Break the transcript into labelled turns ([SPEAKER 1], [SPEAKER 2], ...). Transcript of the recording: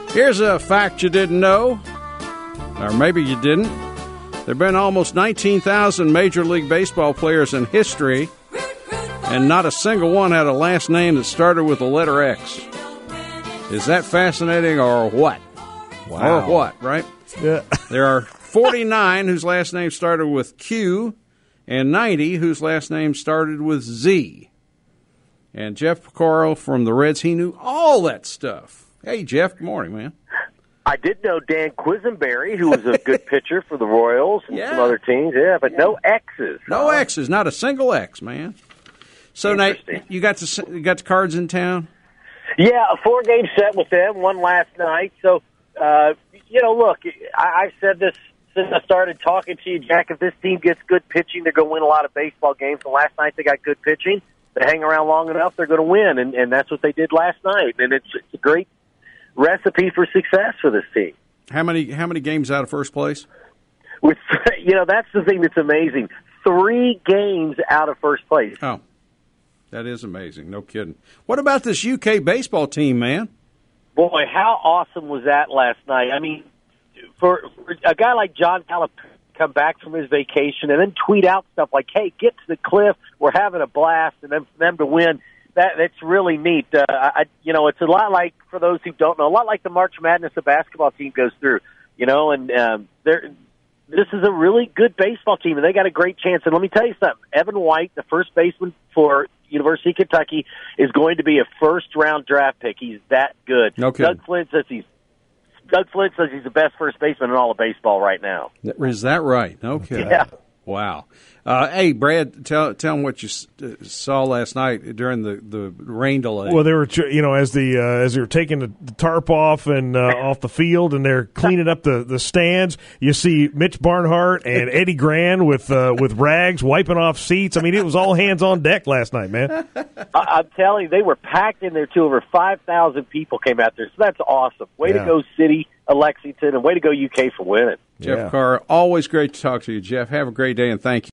[SPEAKER 1] Here's a fact you didn't know, or maybe you didn't. There have been almost 19,000 Major League Baseball players in history, and not a single one had a last name that started with the letter X. Is that fascinating or what?
[SPEAKER 2] Wow.
[SPEAKER 1] Or what, right?
[SPEAKER 2] Yeah.
[SPEAKER 1] There are 49 whose last name started with Q, and 90 whose last name started with Z. And Jeff Porcaro from the Reds, he knew all that stuff. Hey, Jeff, good morning, man.
[SPEAKER 3] I did know Dan Quisenberry, who was a good pitcher for the Royals and
[SPEAKER 1] Yeah.
[SPEAKER 3] some other teams. Yeah, but no X's.
[SPEAKER 1] No X's, not a single X, man. So, Nate, you got the Cards in town?
[SPEAKER 3] Yeah, a 4-game set with them, one last night. So, look, I've said this since I started talking to you, Jack. If this team gets good pitching, they're going to win a lot of baseball games. And last night they got good pitching. They hang around long enough, they're going to win. And that's what they did last night. And it's a great recipe for success for this team.
[SPEAKER 1] How many games out of first place?
[SPEAKER 3] With that's the thing that's amazing. 3 games out of first place.
[SPEAKER 1] Oh, that is amazing. No kidding. What about this UK baseball team, man?
[SPEAKER 3] Boy, how awesome was that last night? I mean, for a guy like John Calipari to come back from his vacation and then tweet out stuff like, hey, get to the cliff, we're having a blast, and then for them to win, that's really neat. It's a lot like, for those who don't know, a lot like the March Madness the basketball team goes through, this is a really good baseball team, and they got a great chance. And let me tell you something. Evan White, the first baseman for University of Kentucky, is going to be a first-round draft pick. He's that good.
[SPEAKER 1] No kidding.
[SPEAKER 3] Doug Flint says he's the best first baseman in all of baseball right now.
[SPEAKER 1] Is that right? Okay.
[SPEAKER 3] Yeah.
[SPEAKER 1] Wow. Hey, Brad, tell them what you saw last night during the rain delay.
[SPEAKER 2] Well, they were, as they were taking the tarp off and off the field, and they're cleaning up the stands. You see Mitch Barnhart and Eddie Gran with rags wiping off seats. I mean, it was all hands on deck last night, man.
[SPEAKER 3] I'm telling you, they were packed in there too. Over 5,000 people came out there, so that's awesome. Way to go, City of Lexington, and way to go, UK, for winning.
[SPEAKER 1] Jeff Carr, always great to talk to you, Jeff. Have a great day, and thank you.